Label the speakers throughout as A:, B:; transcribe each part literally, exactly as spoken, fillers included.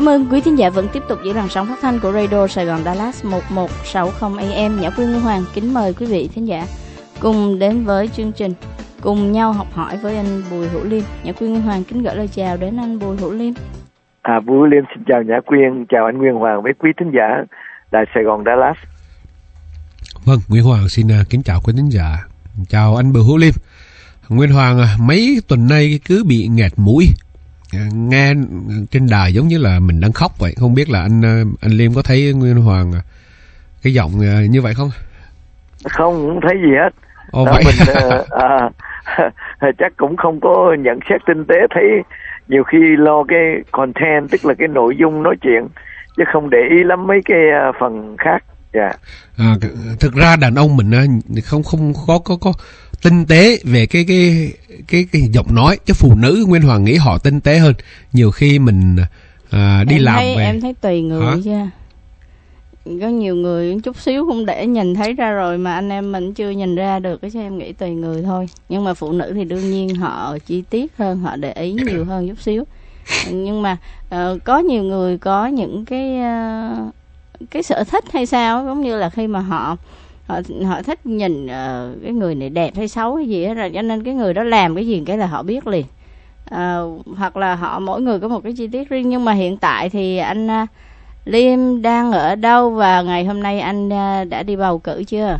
A: Cảm ơn quý thính giả vẫn tiếp tục giữ làn sóng phát thanh của Radio Sài Gòn Dallas một một sáu không A M. Nhã Quyên Nguyên Hoàng kính mời quý vị thính giả cùng đến với chương trình Cùng nhau học hỏi với anh Bùi Hữu Liêm. Nhã Quyên Nguyên Hoàng kính gửi lời chào đến anh Bùi Hữu Liêm.
B: À, Bùi Hữu Liêm xin chào Nhã Quyên, chào anh Nguyên Hoàng với quý thính giả Đài Sài Gòn Dallas.
C: Vâng, Nguyên Hoàng xin kính chào quý thính giả. Chào anh Bùi Hữu Liêm. Nguyên Hoàng mấy tuần nay cứ bị nghẹt mũi. Nghe trên đài giống như là mình đang khóc vậy. Không biết là anh anh Liêm có thấy Nguyên Hoàng cái giọng như vậy không?
B: Không, không thấy gì hết.
C: Ồ,
B: à,
C: vậy.
B: Mình à, à, chắc cũng không có nhận xét tinh tế, thấy nhiều khi lo cái content, tức là cái nội dung nói chuyện, chứ không để ý lắm mấy cái phần khác. Dạ. Yeah.
C: À, thực ra đàn ông mình không không có có có tinh tế về cái cái cái cái giọng nói, chứ phụ nữ Nguyên Hoàng nghĩ họ tinh tế hơn. Nhiều khi mình à, đi
A: em
C: làm
A: thấy,
C: về
A: em thấy tùy người.
C: Hả?
A: Chứ có nhiều người chút xíu không để nhìn thấy ra rồi mà anh em mình chưa nhìn ra được, cái chứ em nghĩ tùy người thôi. Nhưng mà phụ nữ thì đương nhiên họ chi tiết hơn, họ để ý nhiều hơn chút xíu. Nhưng mà uh, có nhiều người có những cái uh, cái sở thích hay sao, giống như là khi mà họ họ họ thích nhìn uh, cái người này đẹp hay xấu hay gì hết rồi, cho nên cái người đó làm cái gì cái là họ biết liền. Uh, hoặc là họ mỗi người có một cái chi tiết riêng. Nhưng mà hiện tại thì anh uh, Liêm đang ở đâu và ngày hôm nay anh uh, đã đi bầu cử chưa?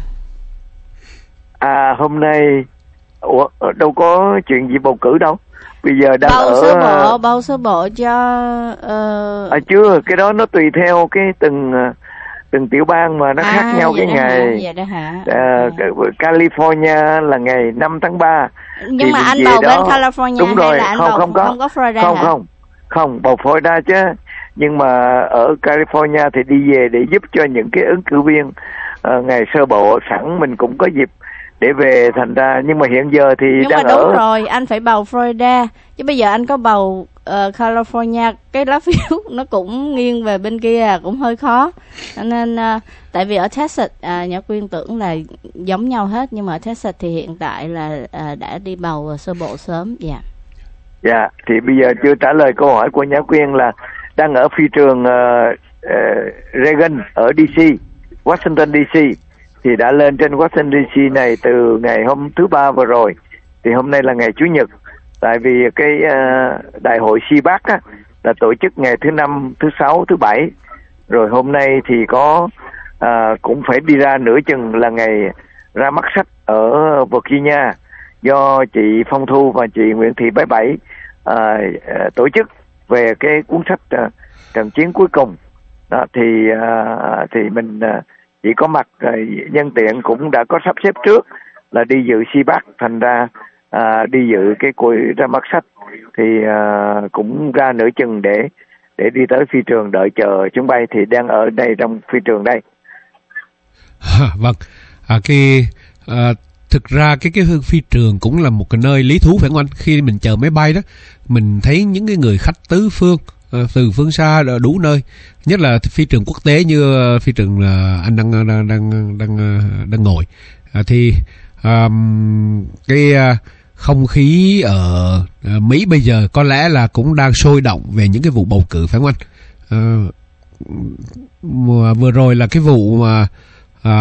B: À, hôm nay ủa, đâu có chuyện gì bầu cử đâu. Bây giờ đang
A: bầu
B: ở
A: sơ bộ, bầu sơ bộ cho uh...
B: à, chưa, cái đó nó tùy theo cái từng từng tiểu bang mà nó à, khác nhau cái ngày.
A: Vậy đó hả?
B: À, California là ngày năm tháng ba.
A: Nhưng
B: thì
A: mà anh
B: về
A: bầu
B: đó,
A: bên California
B: đúng
A: hay
B: rồi,
A: là anh
B: không,
A: bầu
B: không có,
A: không có Florida
B: không
A: hả?
B: không không bầu Florida chứ. Nhưng mà ở California thì đi về để giúp cho những cái ứng cử viên uh, ngày sơ bộ, sẵn mình cũng có dịp để về, thành ra. Nhưng mà hiện giờ thì
A: nhưng
B: đang
A: mà đúng
B: ở...
A: rồi, anh phải bầu Florida chứ. Bây giờ anh có bầu uh, California, cái lá phiếu nó cũng nghiêng về bên kia, cũng hơi khó. Cho nên uh, tại vì ở Texas uh, Nhã Quyên tưởng là giống nhau hết, nhưng mà ở Texas thì hiện tại là uh, đã đi bầu sơ bộ sớm. Dạ. Yeah.
B: Dạ, yeah, thì bây giờ chưa trả lời câu hỏi của Nhã Quyên là đang ở phi trường uh, uh, Reagan ở đê xê, Washington đê xê. Thì đã lên trên Washington đê xê này từ ngày hôm thứ ba vừa rồi. Thì hôm nay là ngày Chủ nhật. Tại vì cái uh, đại hội xê pê a xê á, là tổ chức ngày thứ năm, thứ sáu, thứ bảy. Rồi hôm nay thì có uh, cũng phải đi ra nửa chừng là ngày ra mắt sách ở Virginia, do chị Phong Thu và chị Nguyễn Thị Bảy Bảy uh, uh, tổ chức về cái cuốn sách uh, Trận chiến cuối cùng. Đó, thì uh, thì mình uh, chỉ có mặt uh, nhân tiện cũng đã có sắp xếp trước là đi dự xê pê a xê, thành ra uh, đi dự cái buổi ra mắt sách thì uh, cũng ra nửa chừng để để đi tới phi trường đợi chờ chuyến bay. Thì đang ở đây trong phi trường đây.
C: À, vâng, à, cái à, thực ra cái cái phi trường cũng là một cái nơi lý thú phải không anh? Khi mình chờ máy bay đó, mình thấy những cái người khách tứ phương, từ phương xa đủ nơi, nhất là phi trường quốc tế như phi trường là anh đang đang đang đang đang ngồi, à, thì um, cái không khí ở Mỹ bây giờ có lẽ là cũng đang sôi động về những cái vụ bầu cử phải không anh? À, vừa rồi là cái vụ mà à,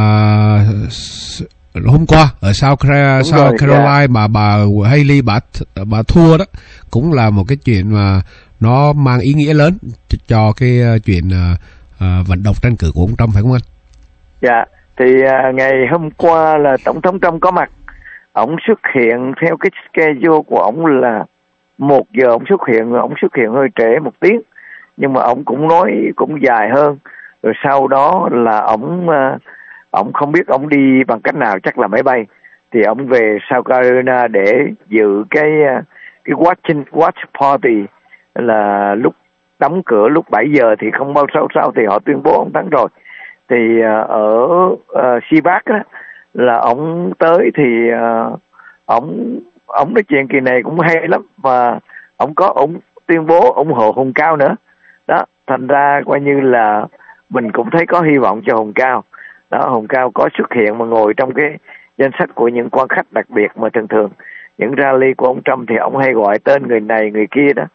C: hôm qua ở South, South Carolina mà bà Haley bà bà thua đó, cũng là một cái chuyện mà nó mang ý nghĩa lớn cho cái chuyện uh, vận động tranh cử của ông Trump phải không anh?
B: Dạ, thì uh, ngày hôm qua là Tổng thống Trump có mặt. Ông xuất hiện theo cái schedule của ông là một giờ ông xuất hiện, ông xuất hiện hơi trễ một tiếng, nhưng mà ông cũng nói cũng dài hơn. Rồi sau đó là ông uh, ông không biết ông đi bằng cách nào, chắc là máy bay. Thì ông về South Carolina để dự cái uh, cái watching watch party, là lúc đóng cửa lúc bảy giờ thì không bao lâu sau thì họ tuyên bố ông thắng rồi. Thì uh, ở uh, xê pê a xê á, là ông tới thì uh, ông ông nói chuyện kỳ này cũng hay lắm, và ông có ông tuyên bố ủng hộ Hùng Cao nữa đó. Thành ra coi như là mình cũng thấy có hy vọng cho Hùng Cao đó. Hùng Cao có xuất hiện mà ngồi trong cái danh sách của những quan khách đặc biệt mà thường thường những rally của ông Trump thì ông hay gọi tên người này người kia đó.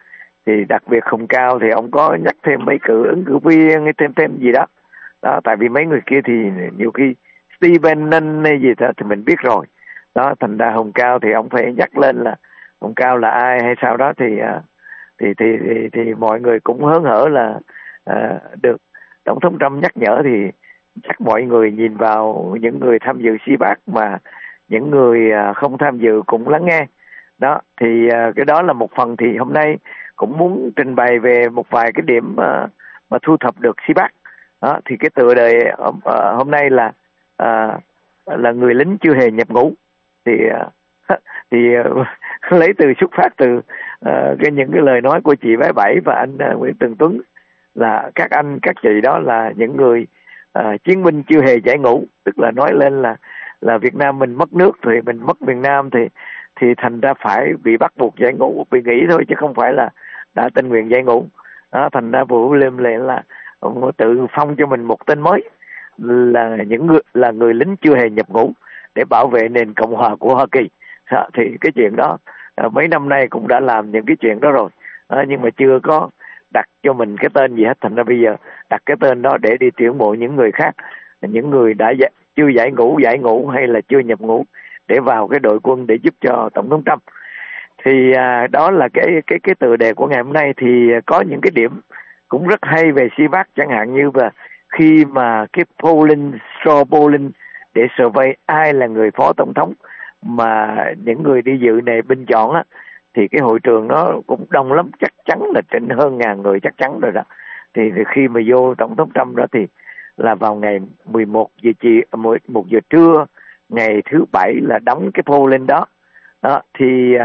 B: Thì đặc biệt Hùng Cao thì ông có nhắc thêm mấy cử ứng cử viên hay thêm thêm gì đó. Đó, tại vì mấy người kia thì nhiều khi Stephen Nunn hay gì đó thì mình biết rồi. Đó, thành ra Hùng Cao thì ông phải nhắc lên là Hùng Cao là ai hay sao đó thì thì thì thì, thì mọi người cũng hớn hở là à, được Tổng thống Trump nhắc nhở, thì chắc mọi người nhìn vào những người tham dự xê pác mà những người à, không tham dự cũng lắng nghe. Đó, thì à, cái đó là một phần. Thì hôm nay cũng muốn trình bày về một vài cái điểm à, mà thu thập được xê pác. Đó, thì cái tựa đề à, hôm nay là à, là người lính chưa hề nhập ngũ. Thì à, thì uh, lấy từ xuất phát từ uh, cái những cái lời nói của chị Bé Bảy và anh uh, Nguyễn Tường Tuấn, là các anh các chị đó là những người uh, chiến binh chưa hề giải ngũ, tức là nói lên là là Việt Nam mình mất nước thì mình mất miền Nam thì thì thành ra phải bị bắt buộc giải ngũ, bị nghỉ thôi chứ không phải là đã tình nguyện giải ngũ. Đó, thành ra Vũ Liêm lại là ông tự phong cho mình một tên mới là những người là người lính chưa hề nhập ngũ để bảo vệ nền Cộng hòa của Hoa Kỳ. Đó, thì cái chuyện đó à, mấy năm nay cũng đã làm những cái chuyện đó rồi, à, nhưng mà chưa có đặt cho mình cái tên gì hết. Thành ra bây giờ đặt cái tên đó để đi tuyển mộ những người khác, những người đã giải, chưa giải ngũ, giải ngũ hay là chưa nhập ngũ để vào cái đội quân để giúp cho Tổng thống Trump. Thì à, đó là cái cái cái tựa đề của ngày hôm nay. Thì có những cái điểm cũng rất hay về xê pác, chẳng hạn như là khi mà cái polling, straw polling để survey ai là người phó tổng thống mà những người đi dự này bình chọn á, thì cái hội trường nó cũng đông lắm, chắc chắn là trên hơn ngàn người chắc chắn rồi đó. Thì, thì khi mà vô Tổng thống Trump đó thì là vào ngày mười một giờ chiều, một giờ trưa ngày thứ bảy là đóng cái polling đó. Đó thì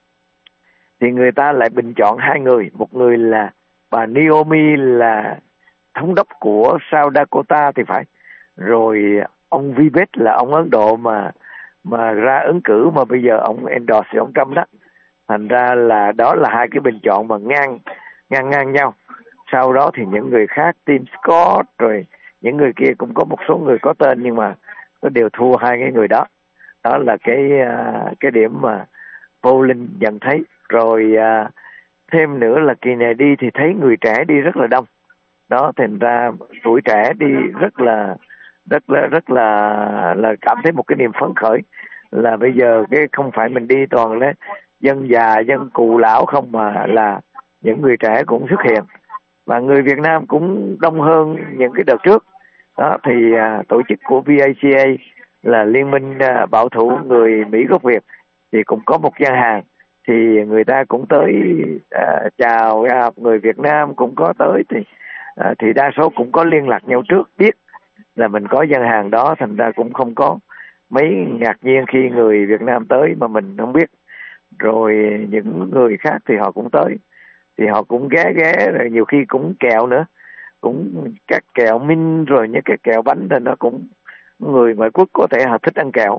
B: thì người ta lại bình chọn hai người, một người là bà Naomi là thống đốc của South Dakota thì phải, rồi ông Vivek là ông Ấn Độ mà mà ra ứng cử mà bây giờ ông endorse ông Trump đó. Thành ra là đó là hai cái bình chọn mà ngang ngang ngang nhau. Sau đó thì những người khác, Tim Scott rồi những người kia cũng có một số người có tên nhưng mà nó đều thua hai cái người đó. Đó là cái cái điểm mà polling nhận thấy. Rồi à, thêm nữa là kỳ này đi thì thấy người trẻ đi rất là đông. Đó, thành ra tuổi trẻ đi rất là rất là rất là là cảm thấy một cái niềm phấn khởi là bây giờ cái không phải mình đi toàn là dân già dân cù lão không, mà là những người trẻ cũng xuất hiện và người Việt Nam cũng đông hơn những cái đợt trước. Đó thì à, tổ chức của vê a xê a là Liên minh à, bảo thủ người Mỹ gốc Việt thì cũng có một gian hàng, thì người ta cũng tới à, chào à, người Việt Nam cũng có tới, thì à, thì đa số cũng có liên lạc nhau trước, biết là mình có gian hàng đó, thành ra cũng không có mấy ngạc nhiên khi người Việt Nam tới mà mình không biết. Rồi những người khác thì họ cũng tới, thì họ cũng ghé ghé rồi nhiều khi cũng kẹo nữa, cũng các kẹo minh rồi những cái kẹo bánh thì nó cũng, người ngoại quốc có thể họ thích ăn kẹo,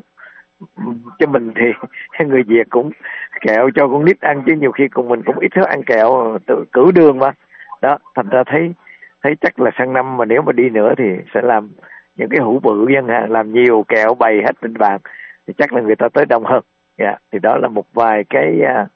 B: cho mình thì người Việt cũng kẹo cho con nít ăn chứ nhiều khi cùng mình cũng ít thích ăn kẹo, tự cử đường mà. Đó, thành ra thấy thấy chắc là sang năm mà nếu mà đi nữa thì sẽ làm những cái hũ bự dân hàng, làm nhiều kẹo bày hết trên bàn thì chắc là người ta tới đông hơn. Yeah, thì đó là một vài cái à,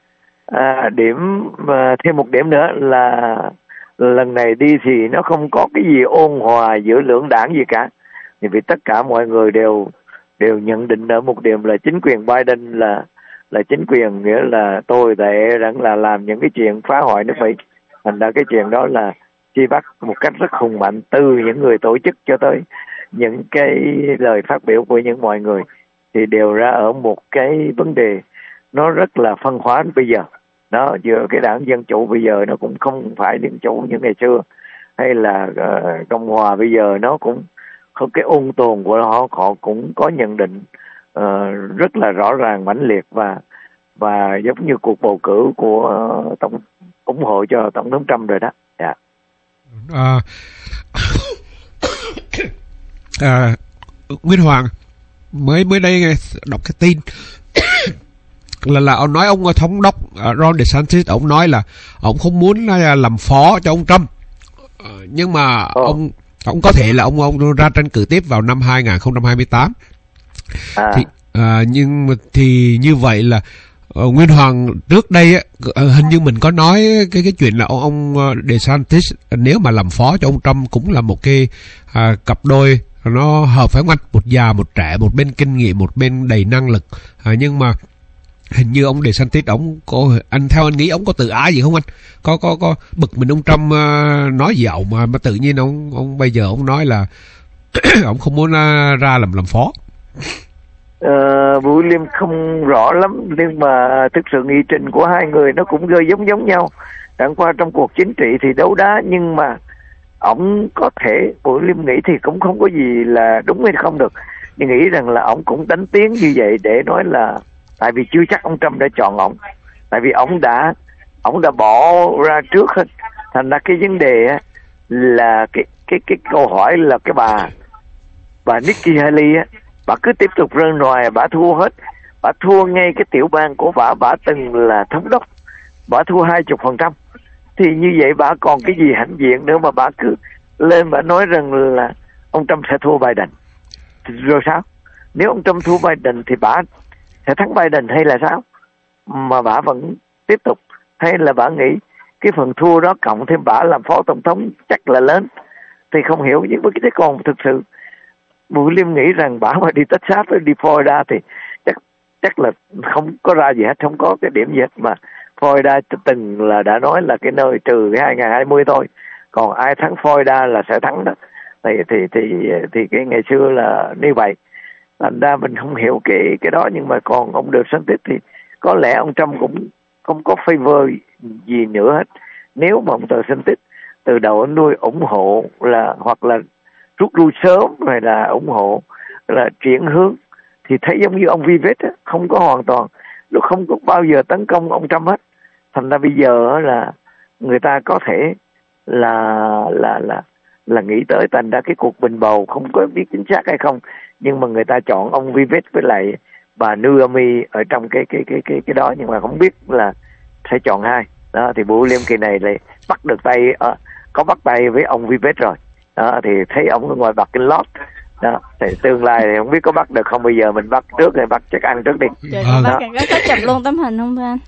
B: à, điểm. À, thêm một điểm nữa là lần này đi thì nó không có cái gì ôn hòa giữa lưỡng đảng gì cả, vì tất cả mọi người đều đều nhận định ở một điểm là chính quyền Biden là là chính quyền nghĩa là tồi tệ, rằng là làm những cái chuyện phá hoại nước Mỹ. Thành ra cái chuyện đó là truy bắt một cách rất hùng mạnh, từ những người tổ chức cho tới những cái lời phát biểu của những mọi người thì đều ra ở một cái vấn đề nó rất là phân hóa bây giờ. Đó, giữa cái đảng Dân Chủ bây giờ nó cũng không phải Dân Chủ như ngày xưa, hay là uh, Cộng Hòa bây giờ nó cũng không, cái ôn tồn của họ họ cũng có nhận định uh, rất là rõ ràng, mãnh liệt và và giống như cuộc bầu cử của uh, tổng ủng hộ cho Tổng thống Trump rồi đó. Yeah.
C: À, à, Nguyên Hoàng mới mới đây đọc cái tin là là ông nói ông thống đốc Ron DeSantis, ông nói là ông không muốn làm phó cho ông Trump, à, nhưng mà oh. ông ông có thể là ông ông ra tranh cử tiếp vào năm hai không hai tám. À. Thì à, nhưng thì như vậy là Ờ, Nguyên Hoàng trước đây á, hình như mình có nói cái cái chuyện là ông ông DeSantis nếu mà làm phó cho ông Trump cũng là một cái à, cặp đôi nó hợp phải không anh? Một già một trẻ, một bên kinh nghiệm, một bên đầy năng lực. À, nhưng mà hình như ông DeSantis ông có, anh theo anh nghĩ ông có tự ái gì không anh? Có có có bực mình ông Trump uh, nói gì ông mà, mà tự nhiên ông ông bây giờ ông nói là ông không muốn uh, ra làm làm phó.
B: Ờ, William không rõ lắm, nhưng mà thực sự nghị trình của hai người nó cũng rơi giống giống nhau. Chẳng qua trong cuộc chính trị thì đấu đá, nhưng mà ổng có thể, William nghĩ thì cũng không có gì là đúng hay không được, nhưng nghĩ rằng là ổng cũng đánh tiếng như vậy để nói là tại vì chưa chắc ông Trump đã chọn ổng, tại vì ổng đã ổng đã bỏ ra trước hết. Thành ra cái vấn đề á, là cái cái cái câu hỏi là cái bà bà Nikki Haley á, bà cứ tiếp tục rơi ngoài, bà thua hết, bà thua ngay cái tiểu bang của bà, bà từng là thống đốc, bà thua hai chục phần trăm, thì như vậy bà còn cái gì hãnh diện nữa mà bà cứ lên bà nói rằng là ông Trump sẽ thua Biden. Rồi sao? Nếu ông Trump thua Biden thì bà sẽ thắng Biden hay là sao? Mà bà vẫn tiếp tục, hay là bà nghĩ cái phần thua đó cộng thêm bà làm phó tổng thống chắc là lớn, thì không hiểu. Nhưng mà cái còn thực sự William nghĩ rằng bà mà đi Texas với đi Florida thì chắc chắc là không có ra gì hết, không có cái điểm gì hết. Mà Florida từng là đã nói là cái nơi trừ cái hai không hai không thôi, còn ai thắng Florida là sẽ thắng đó. Thì thì thì thì cái ngày xưa là như vậy. Thành ra mình không hiểu cái cái đó. Nhưng mà còn ông DeSantis thì có lẽ ông Trump cũng không có favor gì nữa hết. Nếu mà ông DeSantis từ đầu anh nuôi ủng hộ là hoặc là rút lui sớm, hay là ủng hộ là chuyển hướng, thì thấy giống như ông Vivek á, không có hoàn toàn, nó không có bao giờ tấn công ông Trump hết. Thành ra bây giờ là người ta có thể là là là là nghĩ tới, thành ra cái cuộc bình bầu không có biết chính xác hay không, nhưng mà người ta chọn ông Vivek với lại bà Naomi ở trong cái cái cái cái cái đó, nhưng mà không biết là sẽ chọn hai đó. Thì Bộ Liêm kỳ này lại bắt được tay, uh, có bắt tay với ông Vivek rồi đó, thì thấy ông ở ngoài Bucking Lot đó, thì tương lai thì không biết có bắt được không. Bây giờ mình bắt trước rồi, bắt chắc ăn trước đi.
A: Trời, có bắt có, có chụp luôn tấm hình không thưa anh?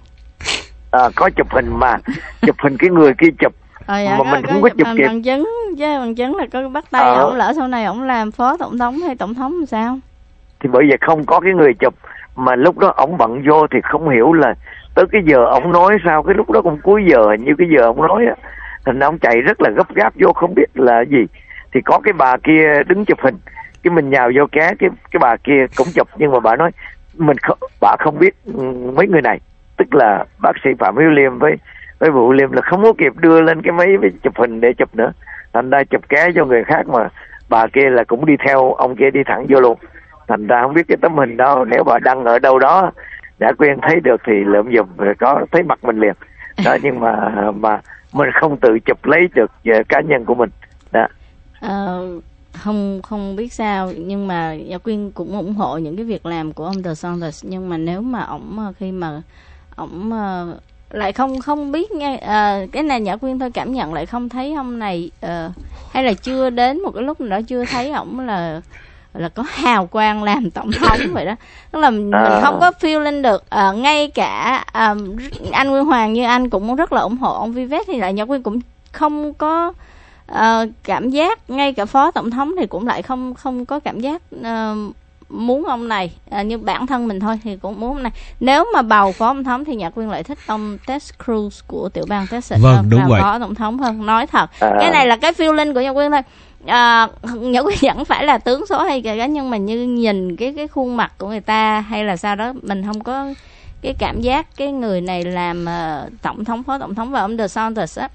B: À, có chụp hình mà chụp hình cái người kia chụp.
A: Ờ, dạ,
B: mà
A: có,
B: mình
A: có
B: không có chụp kịp
A: bằng chứng chứ, bằng chứng là có bắt tay
B: ờ.
A: ổng, lỡ sau này ổng làm phó tổng thống hay tổng thống làm sao?
B: Thì bởi vậy không có cái người chụp, mà lúc đó ổng bận vô thì không hiểu là tới cái giờ ổng nói sao, cái lúc đó cũng cuối giờ, hình như cái giờ ổng nói á, thành ra ổng chạy rất là gấp gáp vô, không biết là gì. Thì có cái bà kia đứng chụp hình, cái mình nhào vô ké, cái cái bà kia cũng chụp, nhưng mà bà nói mình không, bà không biết mấy người này, tức là bác sĩ Phạm Hiếu Liêm với với Vũ Liêm là không có kịp đưa lên cái máy với chụp hình để chụp nữa, thành ra chụp ké cho người khác, mà bà kia là cũng đi theo ông kia đi thẳng vô luôn. Thành ra không biết cái tấm hình đó nếu bà đăng ở đâu đó đã quen thấy được thì lượm giùm, rồi có thấy mặt mình liền đó. Nhưng mà mà mình không tự chụp lấy được cá nhân của mình đó.
A: Ờ, không không biết sao, nhưng mà Nhã Quyên cũng ủng hộ những cái việc làm của ông DeSantis, nhưng mà nếu mà ổng khi mà ổng lại không không biết nghe à, cái này Nhã Quyên thôi cảm nhận lại không thấy ông này à, hay là chưa đến một cái lúc nào đó chưa thấy ổng là là có hào quang làm tổng thống vậy đó. Tức là mình không có feeling được. À, ngay cả à, anh Nguyên Hoàng như anh cũng rất là ủng hộ ông Vivek, thì lại Nhã Quyên cũng không có à, cảm giác, ngay cả phó tổng thống thì cũng lại không không có cảm giác à, muốn ông này. À, như bản thân mình thôi thì cũng muốn ông này. Nếu mà bầu phó tổng thống thì Nhã Quyên lại thích ông Ted Cruz của tiểu bang Texas
C: vâng, đúng vậy.
A: phó tổng thống hơn. Nói thật, à. cái này là cái feeling của Nhã Quyên thôi. À, Nhã Quyên vẫn phải là tướng số hay cái, nhưng mà như nhìn cái cái khuôn mặt của người ta hay là sao đó, mình không có cái cảm giác cái người này làm uh, tổng thống, phó tổng thống. Và ông DeSantis á,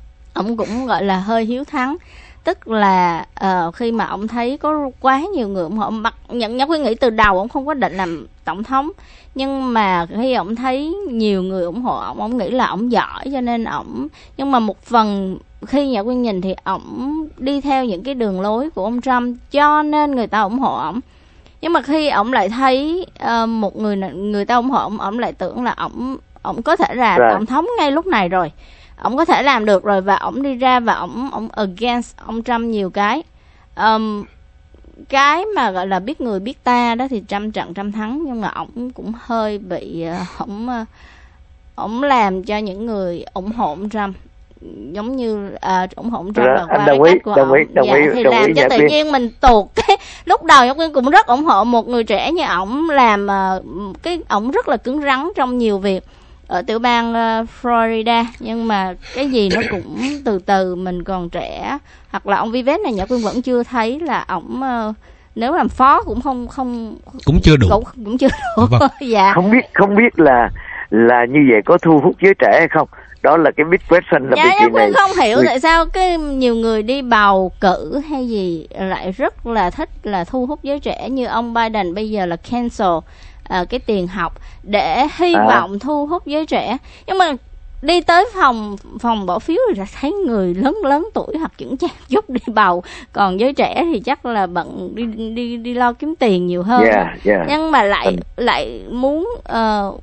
A: ông cũng gọi là hơi hiếu thắng, tức là uh, khi mà ông thấy có quá nhiều người ủng hộ, mặc nhận Nhã Quyên nghĩ từ đầu ông không có định làm tổng thống, nhưng mà khi ông thấy nhiều người ủng hộ ông, ông nghĩ là ông giỏi cho nên ông, nhưng mà một phần khi Nhã Quyên nhìn thì ổng đi theo những cái đường lối của ông Trump cho nên người ta ủng hộ ổng. Nhưng mà khi ổng lại thấy uh, một người người ta ủng hộ ổng, ổng lại tưởng là ổng ổng có thể là
B: right.
A: tổng thống ngay lúc này rồi, ổng có thể làm được rồi, và ổng đi ra và ổng ổng against ông Trump nhiều cái. Um, cái mà gọi là biết người biết ta đó thì trăm trận trăm thắng, nhưng mà ổng cũng hơi bị ổng ổng làm cho những người ủng hộ ông Trump giống như à, ủng hộ ông Trump là qua cái cách của
B: đồng ý,
A: ổng
B: đồng
A: dạ,
B: ý,
A: thì
B: đồng
A: làm
B: ý,
A: cho
B: dạ,
A: tự
B: Quyên.
A: nhiên mình tuột cái lúc đầu Nhã Quyên cũng rất ủng hộ một người trẻ như ổng, làm uh, cái ổng rất là cứng rắn trong nhiều việc ở tiểu bang uh, Florida, nhưng mà cái gì nó cũng từ từ, mình còn trẻ. Hoặc là ông Vivek này Nhã Quyên vẫn chưa thấy là ổng uh, nếu làm phó cũng không không
C: cũng chưa đủ
A: cũng, cũng chưa đủ.
C: Vâng.
A: Dạ.
B: Không biết không biết là là như vậy có thu hút giới trẻ hay không, đó là cái big question. Là
A: dạ,
B: vì
A: Nhã
B: kỳ này
A: Quyên không hiểu
B: người...
A: tại sao cái nhiều người đi bầu cử hay gì lại rất là thích là thu hút giới trẻ, như ông Biden bây giờ là cancel uh, cái tiền học để hy
B: à.
A: vọng thu hút giới trẻ, nhưng mà đi tới phòng phòng bỏ phiếu thì thấy người lớn lớn tuổi hoặc chững chạc chút đi bầu, còn giới trẻ thì chắc là bận đi đi đi lo kiếm tiền nhiều hơn.
B: yeah, yeah.
A: Nhưng mà lại ừ. lại muốn uh,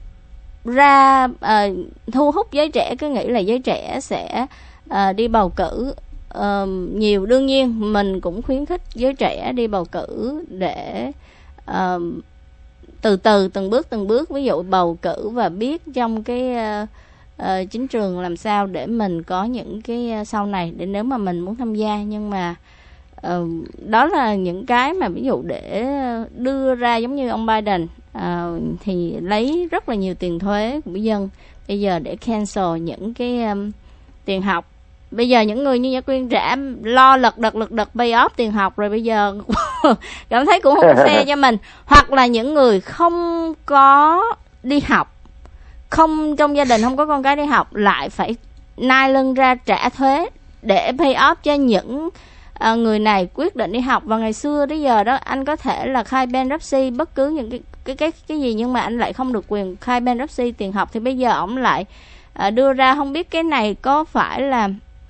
A: ra uh, thu hút giới trẻ, cứ nghĩ là giới trẻ sẽ uh, đi bầu cử uh, nhiều. Đương nhiên mình cũng khuyến khích giới trẻ đi bầu cử để uh, từ từ từng bước từng bước, ví dụ bầu cử và biết trong cái uh, uh, chính trường làm sao để mình có những cái uh, sau này để nếu mà mình muốn tham gia. Nhưng mà uh, đó là những cái mà ví dụ để đưa ra, giống như ông Biden uh, thì lấy rất là nhiều tiền thuế của dân bây giờ để cancel những cái um, tiền học. Bây giờ những người như Nhã Quyên trả lo lật đật lật đật pay off tiền học rồi, bây giờ cảm thấy cũng không fair cho mình. Hoặc là những người không có đi học, không trong gia đình không có con cái đi học, lại phải nai lưng ra trả thuế để pay off cho những uh, người này quyết định đi học. Và ngày xưa đến giờ đó anh có thể là khai bankruptcy bất cứ những cái cái cái cái gì, nhưng mà anh lại không được quyền khai bankruptcy tiền học. Thì bây giờ ổng lại uh, đưa ra, không biết cái này có phải là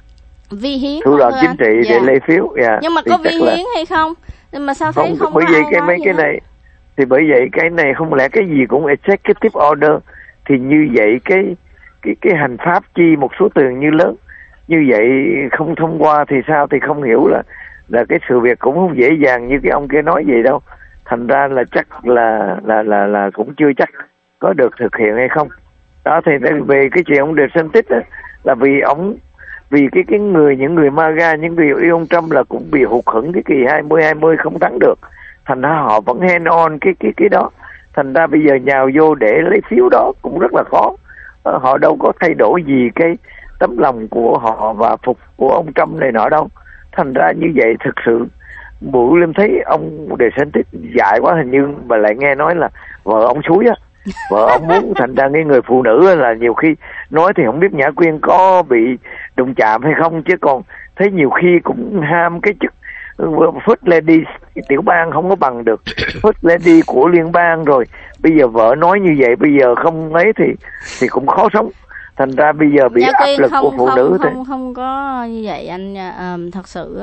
A: vi hiến
B: thủ đoạn chính trị
A: dạ.
B: để lấy phiếu. Yeah.
A: Nhưng mà
B: thì
A: có vi
B: là...
A: hiến hay không? Nhưng mà sao thấy không, không
B: bởi
A: có
B: vậy
A: ai
B: cái
A: nói
B: mấy cái
A: hết.
B: này thì bởi vậy cái này không lẽ cái gì cũng executive order, thì như vậy cái cái cái hành pháp chi một số tiền như lớn như vậy không thông qua thì sao, thì không hiểu là là cái sự việc cũng không dễ dàng như cái ông kia nói vậy đâu. Thành ra là chắc là là là là cũng chưa chắc có được thực hiện hay không. Đó thì về cái chuyện ông DeSantis đó, là vì ông vì cái cái người những người MAGA, những người yêu ông Trump là cũng bị hụt hẫng cái kỳ hai mươi hai mươi không thắng được, thành ra họ vẫn hand on cái cái cái đó. Thành ra bây giờ nhào vô để lấy phiếu đó cũng rất là khó. Ờ, họ đâu có thay đổi gì cái tấm lòng của họ và phục của ông Trump này nọ đâu. Thành ra như vậy thực sự bữa Liêm thấy ông DeSantis dại quá, hình như mà lại nghe nói là vợ ông xúi á, vợ ông muốn. Thành ra cái người phụ nữ là nhiều khi nói thì không biết Nhã Quyên có bị đụng chạm hay không, chứ còn thấy nhiều khi cũng ham cái chức First Lady tiểu bang không có bằng được First Lady của liên bang rồi. Bây giờ vợ nói như vậy, bây giờ không ấy thì thì cũng khó sống. Thành ra bây giờ bị áp lực
A: không,
B: của phụ
A: không,
B: nữ
A: không,
B: thì
A: không, không có như vậy anh. Um, thật sự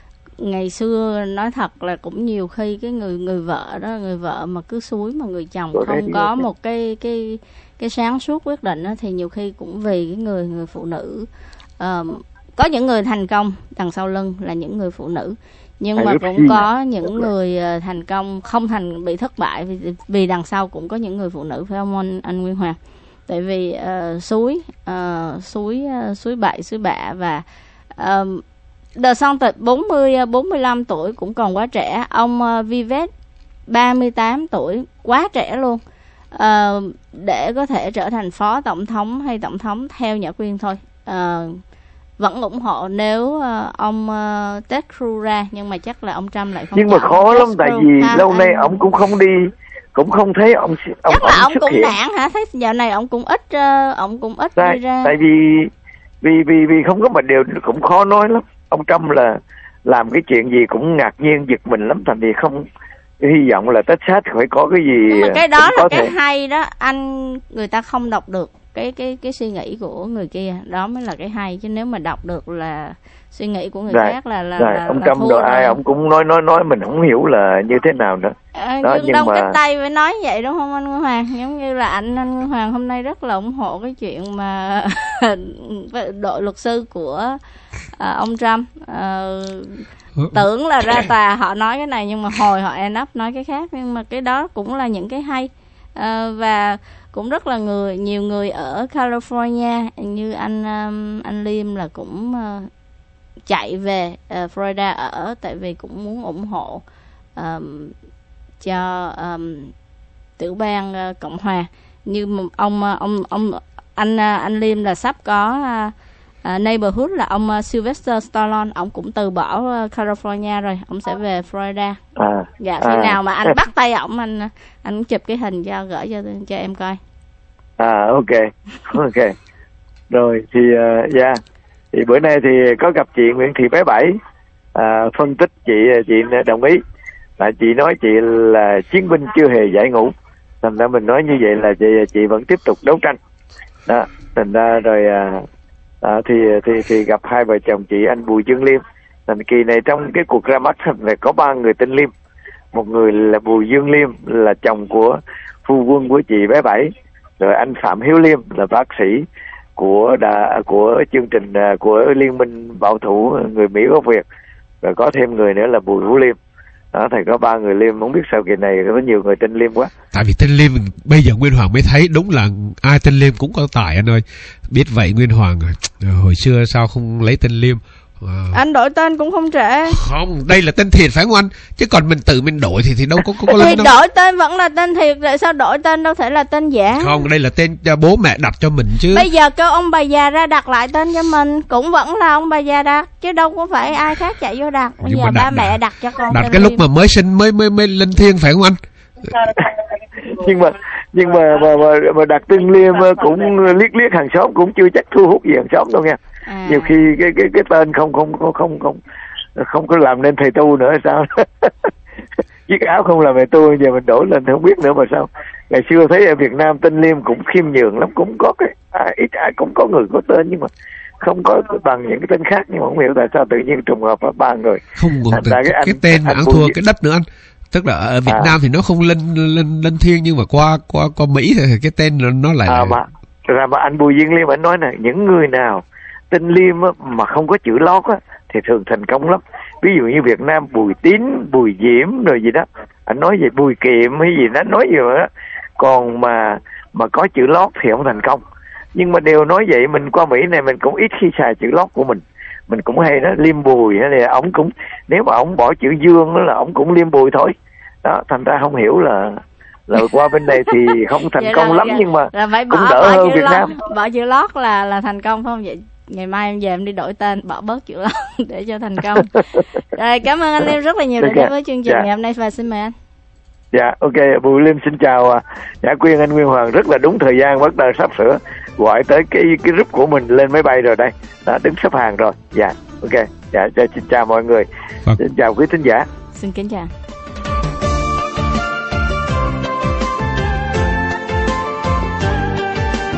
A: ngày xưa nói thật là cũng nhiều khi cái người người vợ đó, người vợ mà cứ xúi mà người chồng
B: Rồi
A: không
B: đấy,
A: có
B: đấy.
A: một cái cái cái sáng suốt quyết định đó, thì nhiều khi cũng vì cái người người phụ nữ. Um, có những người thành công đằng sau lưng là những người phụ nữ, nhưng mà cũng có những người thành công không thành bị thất bại vì, vì đằng sau cũng có những người phụ nữ, phải không anh, anh Nguyên Hoàng? Tại vì uh, suối uh, suối uh, suối bậy suối bạ. Và uh, DeSantis bốn mươi bốn mươi lăm tuổi cũng còn quá trẻ. Ông uh, Vivek ba mươi tám tuổi quá trẻ luôn uh, để có thể trở thành phó tổng thống hay tổng thống theo Nhã Quyên thôi. Uh, vẫn ủng hộ nếu uh, ông uh, Ted Cruz ra, nhưng mà chắc là ông Trump lại không.
B: Nhưng mà khó lắm, tại vì
A: ha,
B: lâu
A: anh...
B: nay ông cũng không đi, cũng không thấy ông ông
A: chắc là ông,
B: ông
A: cũng
B: hiện.
A: nản hả? Thấy dạo này ông cũng ít uh, ông cũng ít
B: tại,
A: đi ra.
B: Tại vì vì vì vì không có một điều cũng khó nói lắm. Ông Trump là làm cái chuyện gì cũng ngạc nhiên giật mình lắm, thành thì không hy vọng là Texas phải có cái gì.
A: Nhưng mà cái đó là cái
B: thể.
A: hay đó anh, người ta không đọc được cái cái cái suy nghĩ của người kia, đó mới là cái hay. Chứ nếu mà đọc được là suy nghĩ của người
B: right.
A: khác là là,
B: right.
A: là
B: ông
A: là
B: Trump rồi ai ông cũng nói nói nói mình không hiểu là như thế nào nữa.
A: À,
B: đó,
A: Dương
B: nhưng
A: Đông
B: mà...
A: cái tay phải nói vậy đúng không anh Nguyên Hoàng? Giống như là anh anh Nguyên Hoàng hôm nay rất là ủng hộ cái chuyện mà đội luật sư của à, ông Trump à, tưởng là ra tòa họ nói cái này nhưng mà hồi họ end up nói cái khác, nhưng mà cái đó cũng là những cái hay. À, và cũng rất là người nhiều người ở California như anh um, anh Liêm là cũng uh, chạy về uh, Florida ở, tại vì cũng muốn ủng hộ um, cho um, tiểu bang uh, Cộng hòa. Như ông ông ông anh anh Liêm là sắp có uh, uh, neighborhood là ông uh, Sylvester Stallone, ông cũng từ bỏ uh, California rồi, ông sẽ về Florida.
B: À,
A: dạ khi
B: à.
A: nào mà anh bắt tay ổng, anh anh chụp cái hình cho gửi cho cho em coi.
B: À, ok, ok. Rồi thì uh, yeah. Thì bữa nay thì có gặp chị Nguyễn Thị Bé Bảy, à, phân tích chị chị đồng ý là chị nói chị là chiến binh chưa hề giải ngũ, thành ra mình nói như vậy là chị chị vẫn tiếp tục đấu tranh đó. Thành ra rồi à, à, thì thì thì gặp hai vợ chồng chị anh Bùi Dương Liêm. Thành kỳ này trong cái cuộc ra mắt này có ba người tên Liêm, một người là Bùi Dương Liêm là chồng của phu quân của chị Bé Bảy, rồi anh Phạm Hiếu Liêm là bác sĩ của đà, của chương trình của Liên minh bảo thủ người Mỹ gốc Việt, rồi có thêm người nữa là Bùi Hữu Liêm. Đó, thầy có ba người Liêm, không biết sao kỳ này có nhiều người tên Liêm quá.
C: Tại vì tên Liêm bây giờ Nguyên Hoàng mới thấy đúng là ai tên Liêm cũng có tài anh ơi. Biết vậy Nguyên Hoàng hồi xưa sao không lấy tên Liêm. Wow.
A: Anh đổi tên cũng không trễ.
C: Không, đây là tên thiệt phải không anh? Chứ còn mình tự mình đổi thì thì đâu có có, có
A: thì
C: đâu.
A: Đổi tên vẫn là tên thiệt, rồi sao đổi tên đâu thể là tên giả.
C: Không, đây là tên bố mẹ đặt cho mình chứ.
A: Bây giờ kêu ông bà già ra đặt lại tên cho mình cũng vẫn là ông bà già đặt, chứ đâu có phải ai khác chạy vô đặt. Bây
C: Nhưng
A: giờ
C: đặt,
A: ba mẹ đặt cho con.
C: Đặt cái lúc mà mới sinh mới mới mới linh thiêng phải không anh?
B: nhưng mà nhưng mà mà, mà, mà đặt tên Liêm cũng liếc liếc hàng xóm cũng chưa chắc thu hút gì hàng xóm đâu nha. À. Nhiều khi cái cái cái tên không không không không không không có làm nên thầy tu nữa sao? Chiếc áo không làm thầy tu, giờ mình đổi lên thì không biết nữa mà sao. Ngày xưa thấy ở Việt Nam tên Liêm cũng khiêm nhường lắm, cũng có cái à, ít ai cũng có người có tên nhưng mà không có bằng những cái tên khác, nhưng mà không hiểu tại sao tự nhiên trùng hợp ở ba người.
C: Không cái, cái, anh, cái tên mà ăn thua gì? Cái đất nữa anh. Tức là ở Việt à. Nam thì nó không linh linh linh thiêng, nhưng mà qua qua qua Mỹ thì cái tên nó lại
B: à, mà ra mà anh Bùi Dương Liêm anh nói này, những người nào tên Liêm á, mà không có chữ lót á, thì thường thành công lắm. Ví dụ như Việt Nam Bùi Tín, Bùi Diễm rồi gì đó, anh nói về Bùi Kiệm hay gì đó, nói gì đó. Còn mà mà có chữ lót thì không thành công. Nhưng mà đều nói vậy, mình qua Mỹ này mình cũng ít khi xài chữ lót của mình. Mình cũng hay đó, Liêm Bùi thì ổng cũng, nếu mà ổng bỏ chữ Dương đó là ổng cũng Liêm Bùi thôi. Đó, thành ra không hiểu là là qua bên này thì không thành vậy công là, lắm, nhưng mà cũng bỏ, đỡ bỏ hơn Việt lót, Nam.
A: Bỏ chữ lót là là thành công phải không vậy? Ngày mai em về em đi đổi tên, bỏ bớt chữ lót để cho thành công. Rồi, cảm ơn anh Liêm rất là nhiều đã đến với chương trình dạ. ngày hôm nay, và xin mời anh.
B: Dạ, ok, Bùi Liêm xin chào Nhã Quyên, anh Nguyên Hoàng, rất là đúng thời gian, bắt đầu sắp sửa gọi tới cái cái group của mình lên máy bay rồi đây, đã đứng xếp hàng rồi. Dạ, ok, dạ, xin chào mọi người, vâng. Xin chào quý thính giả.
A: Xin kính chào.